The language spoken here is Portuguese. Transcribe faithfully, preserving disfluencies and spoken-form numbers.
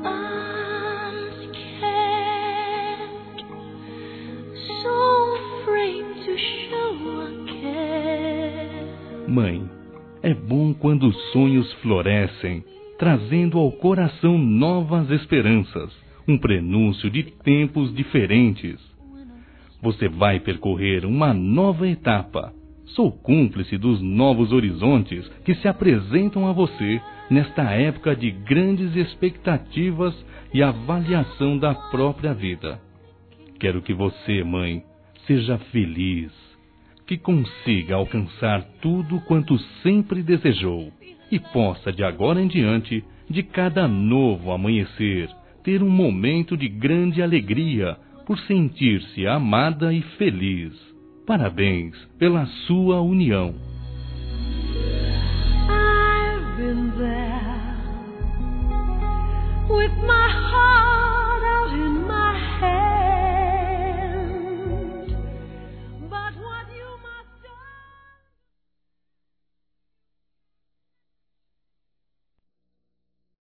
I'm scared, so afraid to show I care. Mãe, é bom quando os sonhos florescem, trazendo ao coração novas esperanças, um prenúncio de tempos diferentes. Você vai percorrer uma nova etapa. Sou cúmplice dos novos horizontes que se apresentam a você nesta época de grandes expectativas e avaliação da própria vida. Quero que você, mãe, seja feliz, que consiga alcançar tudo quanto sempre desejou e possa, de agora em diante, de cada novo amanhecer, ter um momento de grande alegria por sentir-se amada e feliz. Parabéns pela sua união.